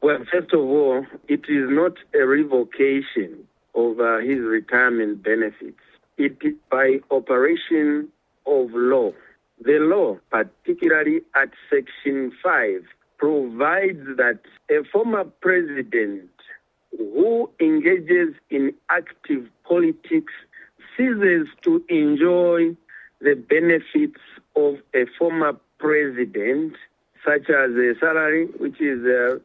Well, first of all, it is not a revocation of his retirement benefits. It is by operation of law. The law, particularly at Section 5, provides that a former president who engages in active politics ceases to enjoy the benefits of a former president, such as a salary, which is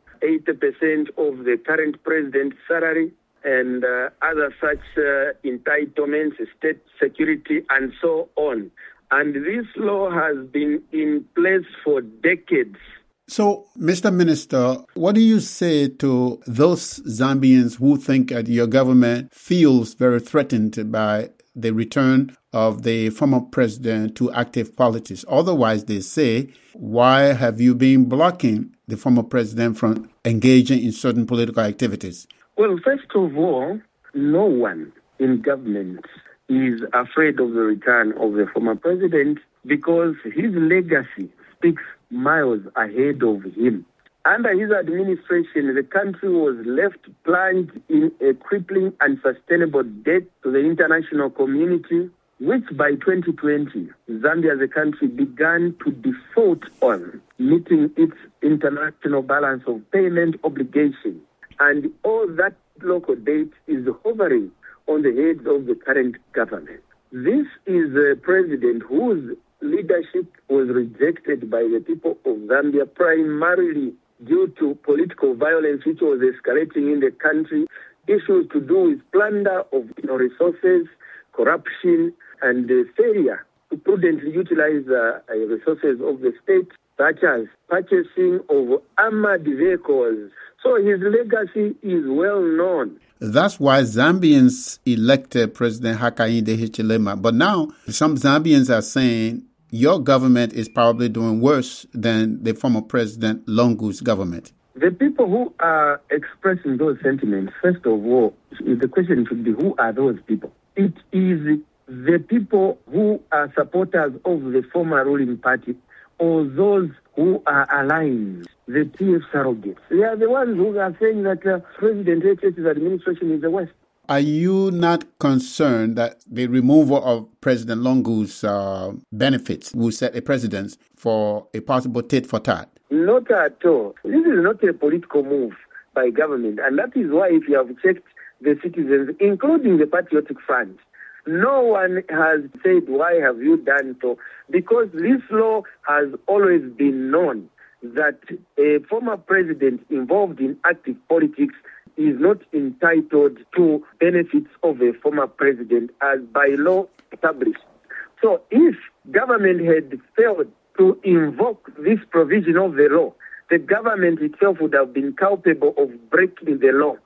80% of the current president's salary, and other such entitlements, state security, and so on. And this law has been in place for decades. So, Mr. Minister, what do you say to those Zambians who think that your government feels very threatened by the return of the former president to active politics? Otherwise, they say, why have you been blocking the former president from engaging in certain political activities? Well, first of all, no one in government is afraid of the return of the former president because his legacy speaks miles ahead of him. Under his administration, the country was left plunged in a crippling and sustainable debt to the international community, which by 2020, Zambia as a country began to default on meeting its international balance of payment obligation. And all that local debt is hovering on the heads of the current government. This is a president whose leadership was rejected by the people of Zambia primarily due to political violence which was escalating in the country, issues to do with plunder of resources, corruption, and the failure to prudently utilize resources of the state, such as purchasing of armored vehicles. So his legacy is well known. That's why Zambians elected President Hakainde Hichilema. But now some Zambians are saying your government is probably doing worse than the former President Lungu's government. The people who are expressing those sentiments, first of all, the question should be, who are those people? It is the people who are supporters of the former ruling party or those who are aligned, the TF surrogates. They are the ones who are saying that President HH's administration is the worst. Are you not concerned that the removal of President Lungu's benefits will set a precedent for a possible tit for tat? Not at all. This is not a political move by government. And that is why, if you have checked the citizens, including the Patriotic Front, no one has said, why have you done so? Because this law has always been known that a former president involved in active politics is not entitled to benefits of a former president as by law established. So if government had failed to invoke this provision of the law, the government itself would have been culpable of breaking the law.